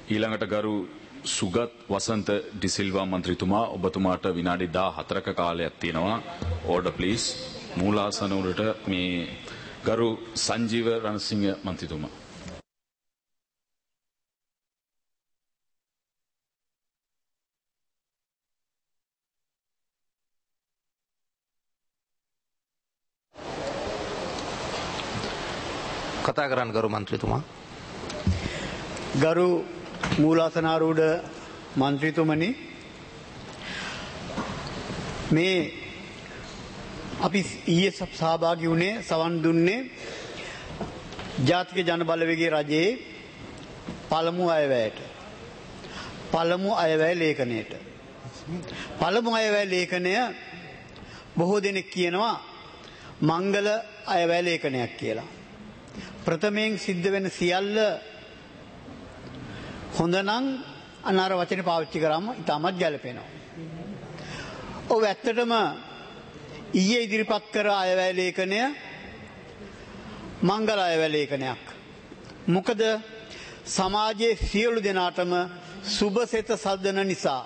ඊළඟට ගරු සුගත් වසන්ත ඩිසිල්වා මන්ත්‍රීතුමා ඔබතුමාට විනාඩි 14ක කාලයක් තියෙනවා. Order please. මූලාසන උඩට මේ ගරු සංජීව රණසිංහ මන්ත්‍රීතුමා. කතා කරන්න ගරු මන්ත්‍රීතුමා. ගරු මූලාසනාරූඪ මන්ත්‍රීතුමනි, මේ අපි ඊයේ සහභාගී වුණේ සවන් දුන්නේ ජාතික ජනබලවේගයේ රජයේ පළමු අයවැයට, පළමු අයවැය ලේඛනයට. පළමු අයවැය ලේඛනය බොහෝ දෙනෙක් කියනවා මංගල අයවැය ලේඛනයක් කියලා. ප්‍රථමයෙන් සිද්ධ වෙන සියල්ල හොඳ නම් අනාර වචනේ පාවිච්චි කරාම ඉතාමත් ගැලපෙනවා. ඔව් ඇත්තටම ඊයේ ඉදිරිපත් කර අයවැය ලේඛනය මංගල අයවැය ලේඛනයක්. මොකද සමාජයේ සියලු දෙනාටම සුබසෙත සදන නිසා,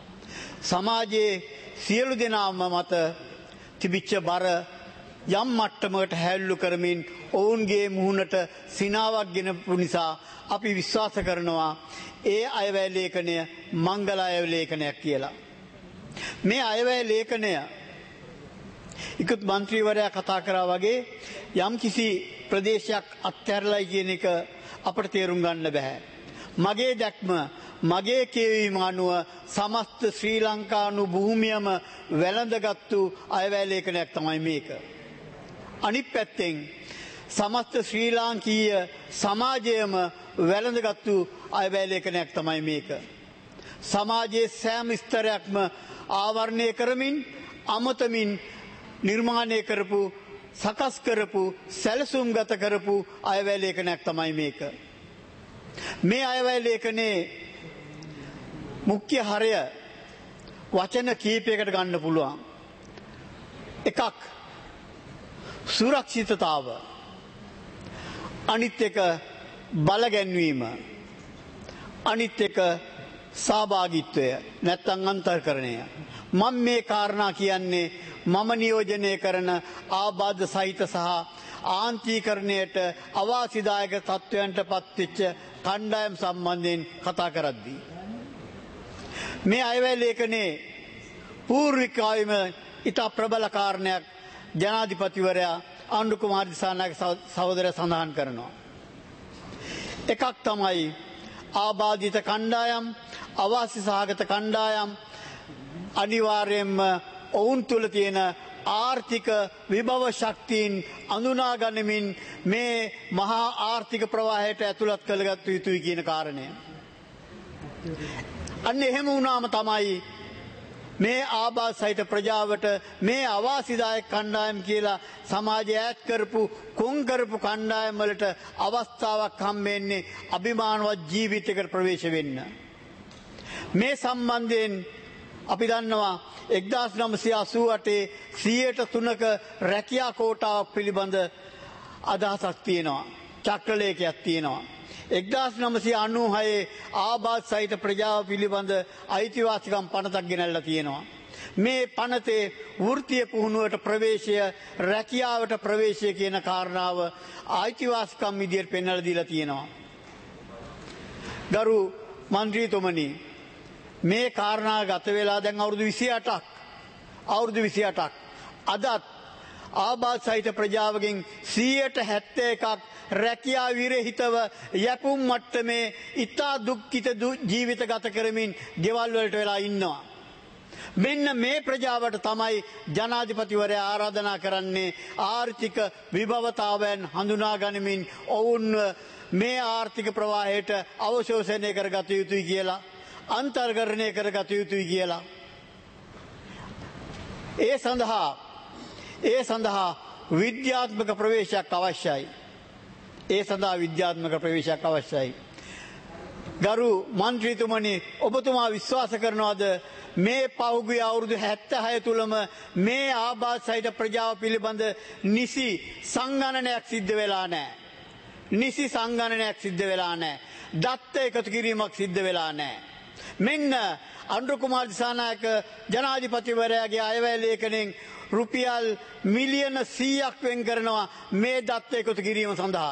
සමාජයේ සියලු දෙනාම මත තිබිච්ච බර යම් මට්ටමකට හැල්ලු කරමින් ඔවුන්ගේ මුහුණට සිනාවක් ගෙනපු නිසා අපි විශ්වාස කරනවා ඒ අයවැය ලේඛනය මංගල අයවැය ලේඛනයක් කියලා. මේ අයවැය ලේඛනය ඉක්ුත් මන්ත්‍රීවරයා කතා කරා වගේ යම් කිසි ප්‍රදේශයක් අත්හැරලයි කියන එක අපට තේරුම් ගන්න බෑ. මගේ දැක්ම, මගේ කියවීම අනුව සමස්ත ශ්‍රී ලංකානු භූමියම වැළඳගත්තු අයවැය ලේඛනයක් තමයි මේක. අනිත් පැත්තෙන් සමස්ත ශ්‍රී ලාංකීය සමාජයම වැළඳගත්තු අයවැය ලේඛනයක් තමයි මේක. සමාජයේ සෑම ස්තරයක්ම ආවරණය කරමින්, අමතමින් නිර්මාණය කරපු, සකස් කරපු, සැලසුම් ගත කරපු අයවැය ලේඛනයක් තමයි මේක. මේ අයවැය ලේඛනයේ මුඛ්‍ය හරය වචන කීපයකට ගන්න පුළුවන්. එකක් සුරක්ෂිතතාව, අනිත් එක බල ගැන්වීම, අනිත් එක සහභාගීත්වය නැත්නම් අන්තර්කරණය. මම මේ කාරණා කියන්නේ මම නියෝජනය කරන ආබාධ සහිත සහ ආන්තීකරණයට අවාසිදායක තත්ත්වයන්ට පත්වෙච්ච කණ්ඩායම් සම්බන්ධයෙන් කතා කරද්දී මේ අයවැය ලේඛනයේ පූර්විකාවෙම ඉතා ප්‍රබල කාරණයක් ජනාධිපතිවරයා ආණ්ඩු කුමාර දිසානායක සහෝදරයා සඳහන් කරනවා. එකක් තමයි ආබාධිත කණ්ඩායම්, අවාසි සහගත කණ්ඩායම් අනිවාර්යයෙන්ම ඔවුන් තුළ තියෙන ආර්ථික විභව ශක්තියින් අඳුනා ගනිමින් මේ මහා ආර්ථික ප්‍රවාහයට ඇතුළත් කරගත යුතුයි කියන කාරණය. අන්න එහෙම වුණාම තමයි මේ ආබාධ සහිත ප්‍රජාවට මේ අවාසිදායක කණ්ඩායම් කියලා සමාජය ඈත් කරපු, කොන් කරපු කණ්ඩායම් වලට අවස්ථාවක් හම්බෙන්නේ අභිමානවත් ජීවිතයකට ප්‍රවේශ වෙන්න. මේ සම්බන්ධයෙන් අපි දන්නවා 1988 103ක රැකියා කෝටාවක් පිළිබඳ අදහසක් තියෙනවා, චක්‍රලේඛයක් තියෙනවා. 1996 ආබාධ සහිත ප්‍රජාව පිළිබඳ අයිතිවාසිකම් පනතක් ගෙනල්ලා තියෙනවා. මේ පනතේ වෘත්තීය පුහුණුවට ප්‍රවේශය, රැකියාවට ප්‍රවේශය කියන කාරණාව අයිතිවාසිකම් විදියට පෙන්වලා දීලා තියෙනවා. ගරු මන්ත්‍රීතුමනි, මේ කාරණා ගත වෙලා දැන් අවුරුදු 28ක්. අදත් ආබාධ සහිත ප්‍රජාවගෙන් 71ක් රැකියා විරහිතව යැපුම් මට්ටමේ ඉතා දුක්ඛිත ජීවිත ගත කරමින් ගෙවල් වලට වෙලා ඉන්නවා. මෙන්න මේ ප්‍රජාවට තමයි ජනාධිපතිවරයා ආරාධනා කරන්නේ ආර්ථික විභවතාවයන් හඳුනා ගනිමින් ඔවුන් මේ ආර්ථික ප්‍රවාහයට අවශෝෂණය කරගත යුතුයි කියලා, අන්තර්ගතණය කරගත යුතුයි කියලා. ඒ සඳහා විද්‍යාත්මක ප්‍රවේශයක් අවශ්‍යයි. ගරු මන්ත්‍රීතුමනි, ඔබතුමා විශ්වාස කරනවද මේ පහුගිය අවුරුදු 76 තුලම මේ ආබාධ සහිත ප්‍රජාව පිළිබඳ නිසි සංගණනයක් සිද්ධ වෙලා නැහැ. දත්ත එකතු කිරීමක් සිද්ධ වෙලා නැහැ. මෙන්න අනුර කුමාර දිසානායක ජනාධිපතිවරයාගේ අයවැය ලේඛනයෙන් රුපියල් මිලියන 100ක් වෙන් කරනවා මේ දත්ත එකතු කිරීම සඳහා.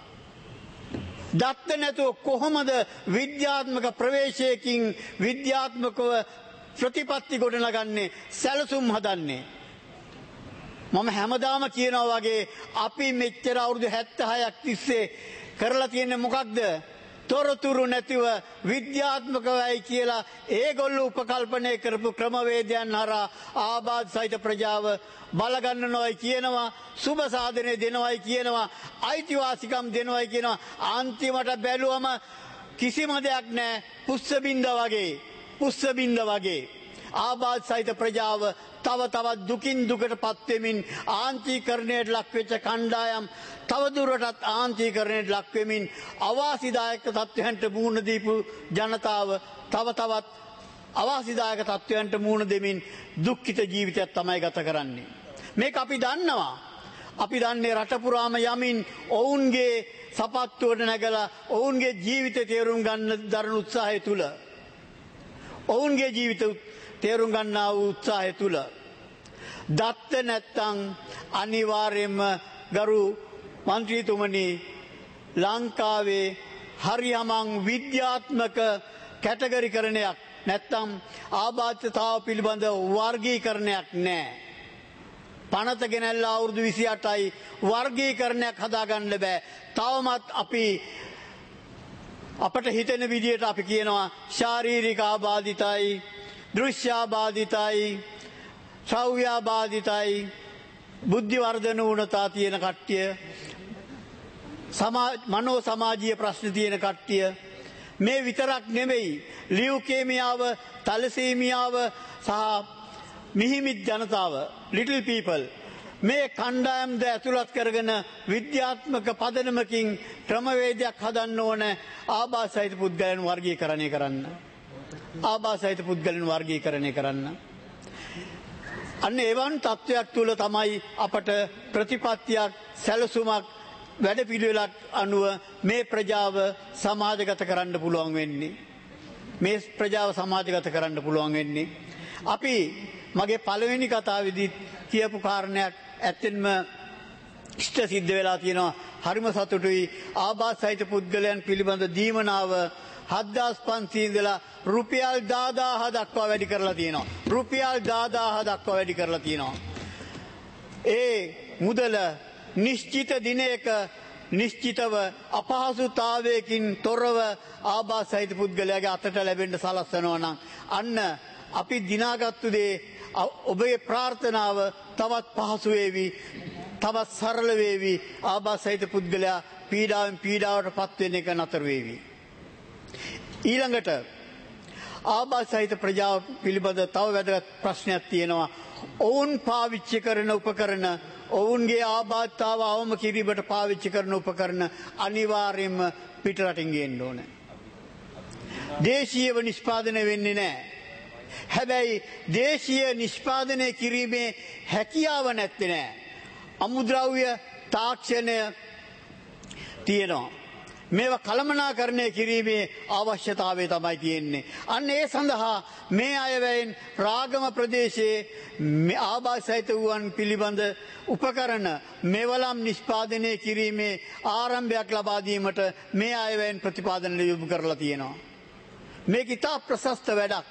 දත්ත නැතුව කොහොමද විද්‍යාත්මක ප්‍රවේශයකින් විද්‍යාත්මකව ප්‍රතිපත්ති ගොඩනගන්නේ සැලසුම් හදන්නේ. මම හැමදාම කියනවා වගේ අපි මෙච්චර අවුරුදු 76ක් තිස්සේ කරලා තියෙන්නේ මොකක්ද? තොරතුරු නැතිව විද්‍යාත්මකවයි කියලා ඒගොල්ලෝ උපකල්පනය කරපු ක්‍රමවේදයන් හරහා ආබාධ සහිත ප්‍රජාව බලගන්නවයි කියනවා, සුබ සාධනය දෙනවයි කියනවා, අයිතිවාසිකම් දෙනවයි කියනවා. අන්තිමට බැලුවම කිසිම දෙයක් නැහැ. පුස්සබින්ද වගේ ආබාධ සහිත ප්‍රජාව තව තවත් දුකින් දුකට පත්වෙමින් ආන්තිකරණයට ලක්වෙච්ච කණ්ඩායම් තවදුරටත් ආන්තිකරණයට ලක්වෙමින් අවාසිදායක තත්ත්වයන්ට මුහුණ දීපු ජනතාව තව තවත් අවාසිදායක තත්ත්වයන්ට මුහුණ දෙමින් දුක්ඛිත ජීවිතයක් තමයි ගත කරන්නේ. මේක අපි දන්නවා. අපි දන්නේ රට පුරාම යමින් ඔවුන්ගේ සපත්තුවට නැගලා ඔවුන්ගේ ජීවිත තේරුම් ගන්න දරන උත්සාහය තුල ඔවුන්ගේ ජීවිත තේරුම් ගන්නා වූ උත්සාහය තුල දත්ත නැත්තම් අනිවාර්යයෙන්ම ගරු මන්ත්‍රීතුමනි ලංකාවේ හරියමං විද්‍යාත්මක කැටගරිකරණයක් නැත්තම් ආබාධිතතාව පිළිබඳ වර්ගීකරණයක් නැහැ. පනත ගෙනල්ලා අවුරුදු 28යි වර්ගීකරණයක් හදාගන්න බෑ. තවමත් අපට හිතෙන විදියට අපි කියනවා ශාරීරික ආබාධිතයි, දෘශ්‍යාබාධිතයි, ශ්‍රව්‍යාබාධිතයි, බුද්ධි වර්ධන වුණතා තියෙන කට්ටිය, මනෝ සමාජීය ප්‍රශ්න තියෙන කට්ටිය. මේ විතරක් නෙමෙයි ලියුකේමියාව, තැලසීමියාව සහ මිහිමිත් ජනතාව, ලිටල් පීපල්, මේ කණ්ඩායම්ද ඇතුළත් කරගෙන විද්‍යාත්මක පදනමකින් ක්‍රමවේදයක් හදන්න ඕන ආබාධ සහිත පුද්ගලයන් වර්ගීකරණය කරන්න. ආබාධ සහිත පුද්ගලයන් වර්ගීකරණය කරන්න. අන්න එවන් තත්ත්වයක් තුළ තමයි අපට ප්‍රතිපත්තියක්, සැලසුමක්, වැඩපිළිවෙලක් අනුව මේ ප්‍රජාව සමාජගත කරන්න පුළුවන් වෙන්නේ. මේ ප්‍රජාව සමාජගත කරන්න පුළුවන් වෙන්නේ. අපි මගේ පළවෙනි කතාවේදී කියපු කාරණයක් ඇත්තෙන්ම ඉෂ්ට සිද්ධ වෙලා තියෙනවා. හරිම සතුටුයි. ආබාධ සහිත පුද්ගලයන් පිළිබඳ දීමනාව 7500 ඉඳලා රුපියල් 10000 දක්වා වැඩි කරලා තියෙනවා. රුපියල් 10000 දක්වා වැඩි කරලා තියෙනවා. ඒ මුදල නිශ්චිත දිනයක නිශ්චිතව අපහසුතාවයකින් තොරව ආබාධ සහිත පුද්ගලයාගේ අතට ලැබෙන්න සලස්වනවා නම් අන්න අපි දිනාගත්තු දේ ඔබේ ප්‍රාර්ථනාව තවත් පහසු වේවි, තවත් සරල වේවි. ආබාධ සහිත පුද්ගලයා පීඩාවෙන් පීඩාවට පත් වෙන එක නතර වේවි. ඊළඟට ආබාධ සහිත ප්‍රජාව පිළිබඳ තව වැදගත් ප්‍රශ්නයක් තියෙනවා. ඔවුන් පාවිච්චි කරන උපකරණ, ඔවුන්ගේ ආබාධතාව අවම කිරීමට පාවිච්චි කරන උපකරණ අනිවාර්යයෙන්ම පිටරටින් ගේන්න ඕනේ. දේශීයව නිෂ්පාදනය වෙන්නේ නැහැ. හැබැයි දේශීය නිෂ්පාදනය කිරීමේ හැකියාව නැත්තේ නෑ. අමුද්‍රව්‍ය තාක්ෂණය තියෙනවා. මේවා කළමනාකරණය කිරීමේ අවශ්‍යතාවය තමයි තියෙන්නේ. අන්න ඒ සඳහා මේ අයවැයෙන් රාගම ප්‍රදේශයේ ආබාධ සහිත වූවන් පිළිබඳ උපකරණ මෙවලම් නිෂ්පාදනය කිරීමේ ආරම්භයක් ලබා දීමට මේ අයවැයෙන් ප්‍රතිපාදන යොමු කරලා තියෙනවා. මේක ඉතා ප්‍රශස්ත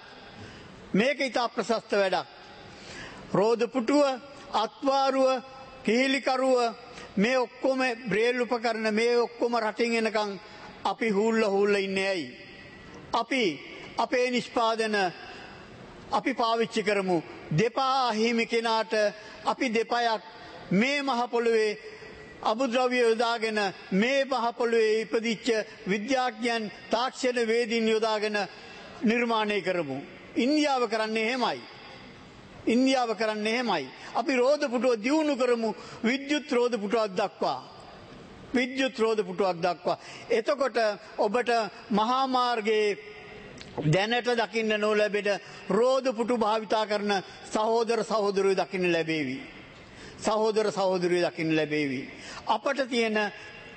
වැඩක්. රෝද පුටුව, අත්වාරුව, කිහිලිකරුව, මේ ඔක්කොම බ්‍රේල් උපකරණ මේ ඔක්කොම රටින් එනකන් අපි හුල්ල ඉන්නේ ඇයි? අපි අපේ නිෂ්පාදන අපි පාවිච්චි කරමු. දෙපා අහිමි කෙනාට අපි දෙපයක් මේ මහ පොළොවේ අමුද්‍රව්‍ය යොදාගෙන මේ මහ පොළොවේ ඉපදිච්ච විද්‍යාඥයන්, තාක්ෂණ වේදීන් යොදාගෙන නිර්මාණය කරමු. ඉන්දියාව කරන්නේ එහෙමයි. අපි රෝද පුටුව දියුණු කරමු විද්‍යුත් රෝද පුටුවක් දක්වා. එතකොට ඔබට මහා මාර්ගයේ දැනට දකින්න නොලැබෙන රෝද පුටු භාවිතා කරන සහෝදර සහෝදරියෝ දකින්න ලැබේවි. අපට තියෙන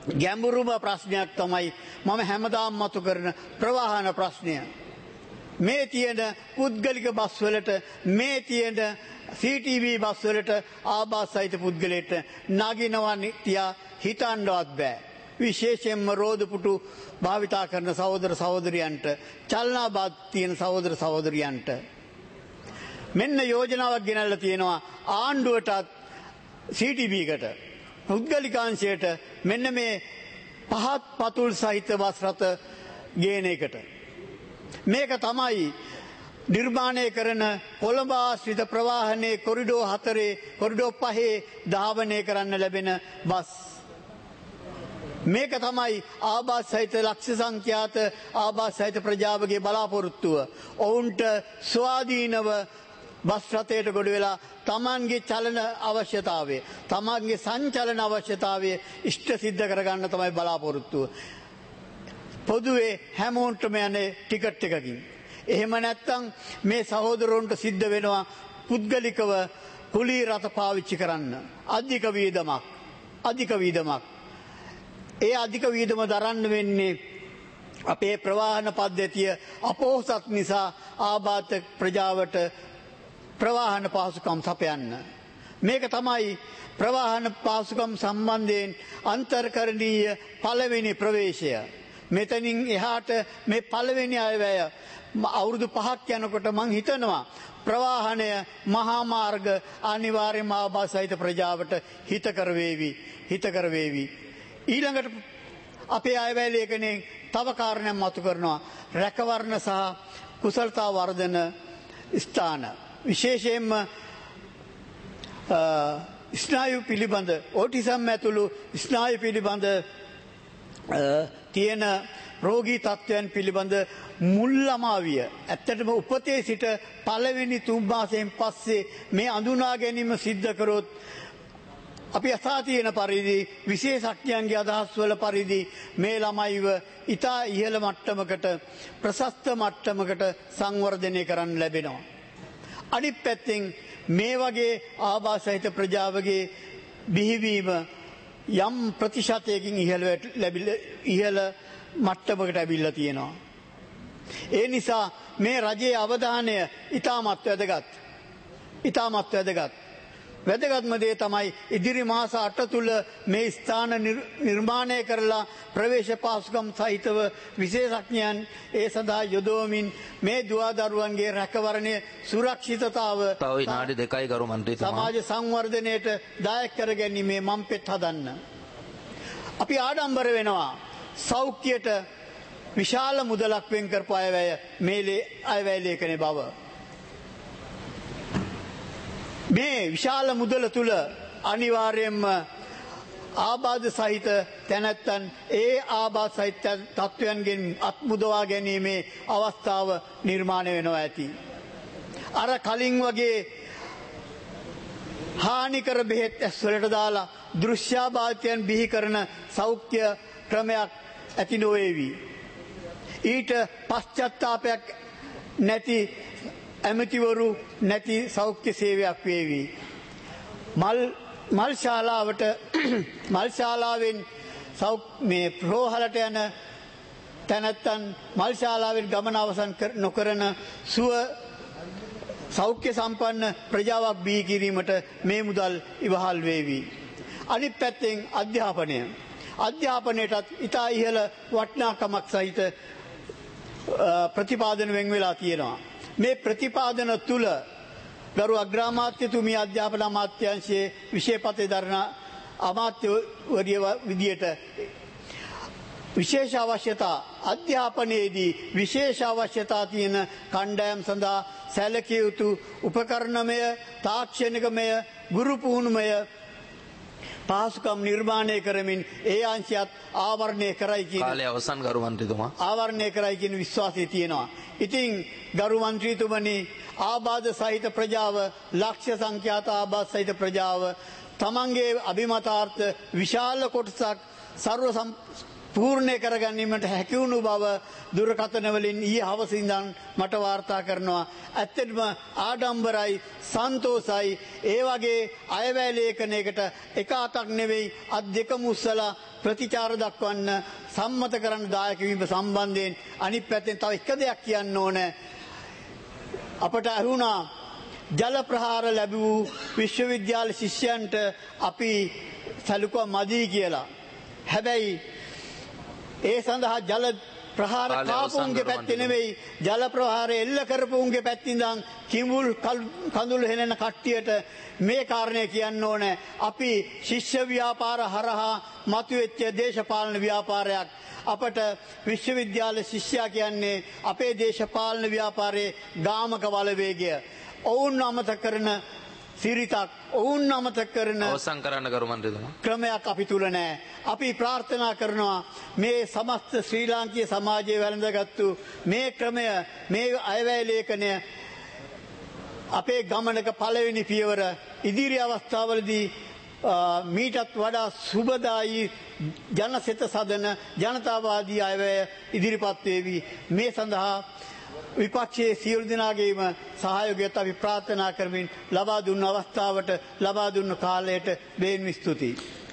ගැඹුරුම ප්‍රශ්නයක් තමයි මම හැමදාම මතු කරන ප්‍රවාහන ප්‍රශ්නය. මේ තියෙන පුද්ගලික බස් වලට මේ තියෙන CTV බස් වලට ආබාධ සහිත පුද්ගලයෙක්ට නගිනවා තියා හිතන්නවත් බෑ. විශේෂයෙන්ම රෝදපුටු භාවිතා කරන සහෝදර සහෝදරියන්ට චලනාබාධ තියෙන සහෝදර සහෝදරියන්ට මෙන්න යෝජනාවක් ගෙනල්ලා තියෙනවා ආණ්ඩුවටත් CTV කට පුද්ගලිකාංශයට මෙන්න මේ පහත් පතුල් සහිත බස් රථ ගේන එකට මේක තමයි නිර්මාණය කරන කොළඹ ආශ්‍රිත ප්‍රවාහනයේ කොරිඩෝ 4 කොරිඩෝ 5 ධාවනය කරන්න ලැබෙන බස් මේක තමයි ආබාධ සහිත ලක්ෂ සංඛ්‍යාත ආබාධ සහිත ප්‍රජාවගේ බලාපොරොත්තුව. ඔවුන්ට ස්වාධීනව බස් රථයට ගොඩ වෙලා තමන්ගේ චලන අවශ්‍යතාවය තමන්ගේ සංචලන අවශ්‍යතාවය ඉෂ්ට සිද්ධ කරගන්න තමයි බලාපොරොත්තුව. පොදුවේ හැමෝටම යන්නේ ටිකට් එකකින්. එහෙම නැත්නම් මේ සහෝදරවන්ට සිද්ධ වෙනවා පුද්ගලිකව කුලී රථ පාවිච්චි කරන්න. අධික වීදමක්. ඒ අධික වීදම දරන්න වෙන්නේ අපේ ප්‍රවාහන පද්ධතිය අපොහොසත් නිසා ආබාධ ප්‍රජාවට ප්‍රවාහන පහසුකම් සපයන්න. මේක තමයි ප්‍රවාහන පහසුකම් සම්බන්ධයෙන් අන්තර්කරණීය පළවෙනි ප්‍රවේශය. මෙතනින් එහාට මේ පළවෙනි අයවැය අවුරුදු 5ක් යනකොට මං හිතනවා ප්‍රවාහනය මහා මාර්ග අනිවාර්යයෙන්ම ආබාධ සහිත ප්‍රජාවට හිතකර වේවි. ඊළඟට අපේ අයවැය ලේඛනයේ තව කාරණයක් මතු කරනවා රැකවරණ සහ කුසලතා වර්ධන ස්ථාන විශේෂයෙන්ම ස්නායු පිළිබඳ ඕටිසම් ඇතුළු ස්නායු පිළිබඳ තියෙන රෝගී තත්ත්වයන් පිළිබඳ මුල්ලමාවිය ඇත්තටම උපතේ සිට පළවෙනි 3 මාසයෙන් පස්සේ මේ අඳුනා ගැනීම සිද්ධ කරොත් අපි අසා තියෙන පරිදි විශේෂඥයන්ගේ අදහස් වල පරිදි මේ ළමයිව ඉතා ඉහළ මට්ටමකට ප්‍රශස්ත මට්ටමකට සංවර්ධනය කරන්න ලැබෙනවා. අනිත් පැත්තෙන් මේ වගේ ආබාධ සහිත ප්‍රජාවගේ බිහිවීම යම් ප්‍රතිශතයකින් ඉහළ මට්ටමකට ඇවිල්ලා තියෙනවා. ඒ නිසා මේ රජයේ අවධානය ඉතාමත් වැදගත්. වැදගත්ම දේ තමයි ඉදිරි මාස 8 තුල මේ ස්ථාන නිර්මාණය කරලා ප්‍රවේශ පහසුකම් සහිතව විශේෂඥයන් ඒ සඳහා යොදවමින් මේ දුවදරුවන්ගේ රැකවරණය සුරක්ෂිතතාව තව විනාඩි 2යි ගරු මන්ත්‍රීතුමා සමාජ සංවර්ධනයට දායක කර ගැනීමේ මම්පෙත් හදන්න. අපි ආඩම්බර වෙනවා සෞඛ්‍යයට විශාල මුදලක් වෙන් කරපු අයවැය මේ අයවැය ලේඛනයේ බව. මේ විශාල මුදල තුල අනිවාර්යයෙන්ම ආබාධ සහිත තැනැත්තන් ඒ ආබාධ සහිත තත්වයන්ගෙන් අත්මුදවා ගැනීමේ අවස්ථාව නිර්මාණය වෙනවා ඇති. අර කලින් වගේ හානිකර බෙහෙත් ඇස්වලට දාලා දෘශ්‍යාබාධයන් බිහි කරන සෞඛ්‍ය ක්‍රමයක් ඇති නොවේවි. ඊට පශ්චාත්තාපයක් නැති ඇමතිවරු නැති සෞඛ්‍ය සේවයක් වේවි. මල් ශාලාවෙන් මේ රෝහලට යන තැනැත්තන් මල් ශාලාවෙන් ගමන අවසන් නොකරන සෞඛ්‍ය සම්පන්න ප්‍රජාවක් බිහි කිරීමට මේ මුදල් ඉවහල් වේවි. අනිත් පැත්තෙන් අධ්‍යාපනයටත් ඉතා ඉහළ වටිනාකමක් සහිත ප්‍රතිපාදන වෙන් වෙලා තියෙනවා. මේ ප්‍රතිපාදන තුල ගරු අග්‍රාමාත්‍යතුමිය අධ්‍යාපන අමාත්‍යාංශයේ විශේෂපතේ දරන අමාත්‍යවරිය විදියට විශේෂ අවශ්‍යතා අධ්‍යාපනයේදී විශේෂ අවශ්‍යතා තියෙන කණ්ඩායම් සඳහා සැලකිය යුතු උපකරණමය තාක්ෂණිකමය ගුරු පුහුණුමය පහසුකම් නිර්මාණය කරමින් ඒ අංශයත් ආවරණය කරයි කියන කාලය අවසන් ගරු මන්ත්‍රීතුමා ආවරණය කරයි කියන විශ්වාසය තියෙනවා. ඉතින් ගරු මන්ත්‍රීතුමනි ආබාධ සහිත ප්‍රජාව ලක්ෂ සංඛ්‍යාත ආබාධ සහිත ප්‍රජාව තමන්ගේ අභිමතාර්ථ විශාල කොටසක් ਸਰව පූර්ණය කරගැනීමට හැකි වුණු බව දුරකථන වලින් ඊයේ හවස ඉඳන් මට වාර්තා කරනවා. ඇත්තටම ආඩම්බරයි සන්තෝසයි. ඒ වගේ අයවැය ලේඛනයකට එක අතක් නෙවෙයි අත් දෙකම උස්සලා ප්‍රතිචාර දක්වන්න සම්මත කරන්න දායක වීම සම්බන්ධයෙන් අනිත් පැත්තෙන් තව එක දෙයක් කියන්න ඕන. අපට අහුණා ජල ප්‍රහාර ලැබූ විශ්වවිද්‍යාල ශිෂ්‍යයන්ට අපි සැලකුවා මදි කියලා. හැබැයි ඒ සඳහා ජල ප්‍රහාර කාපුන්ගේ පැත්තේ නෙවෙයි ජල ප්‍රහාර එල්ල කරපුන්ගේ පැත්තින්දන් කිඹුල් කඳුළු හෙලන කට්ටියට මේ කාරණේ කියන්න ඕනේ. අපි ශිෂ්‍ය ව්‍යාපාර හරහා මතුවෙච්ච දේශපාලන ව්‍යාපාරයක්. අපට විශ්වවිද්‍යාල ශිෂ්‍යයා කියන්නේ අපේ දේශපාලන ව්‍යාපාරයේ ගාමක බලවේගය. ඔවුන් අමතක කරන සිරිතක් ඔවුන් අමතක කරන අවසන් කරන්න ගරු මන්ත්‍රීතුමා. ක්‍රමයක් අපි තුල නැහැ. අපි ප්‍රාර්ථනා කරනවා මේ සමස්ත ශ්‍රී ලාංකීය සමාජයේ වැළඳගත්තු මේ ක්‍රමය මේ අයවැය ලේඛනය අපේ ගමනක පළවෙනි පියවර ඉදිරි අවස්ථාවලදී මීටත් වඩා සුබදායි ජනසිත සදන ජනතාවාදී අයවැය ඉදිරිපත් වේවි. මේ සඳහා විපක්ෂයේ සියලු දෙනාගේම සහයෝගයත් අපි ප්‍රාර්ථනා කරමින් ලබා දුන්න අවස්ථාවට ලබා දුන්න කාලයට බේන් ස්තුතියි.